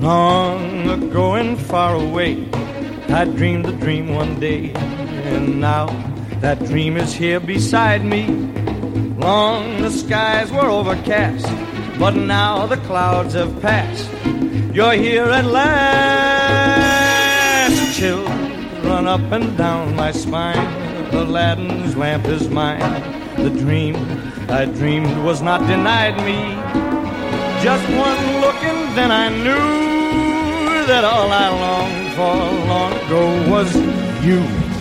Long ago and far away, I dreamed a dream one day, and now that dream is here beside me. Long the skies were overcast, but now the clouds have passed. You're here at last. Chills run up and down my spine. Aladdin's lamp is mine. The dream I dreamed was not denied me. Just one look and then I knew that all I longed for long ago was you.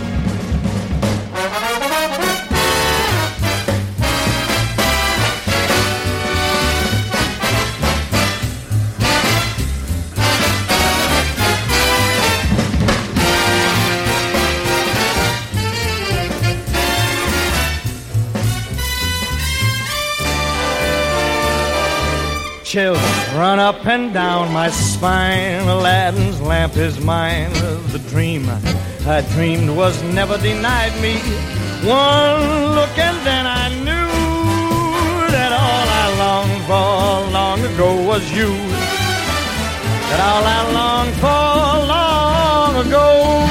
Chills run up and down my spine. Aladdin's lamp is mine. The dream I dreamed was never denied me. One look and then I knew that all I longed for long ago was you. That all I longed for long ago.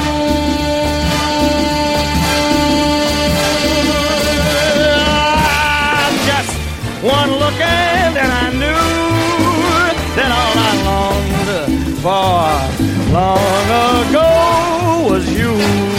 Just one look and then I knew that all I longed for long ago was you.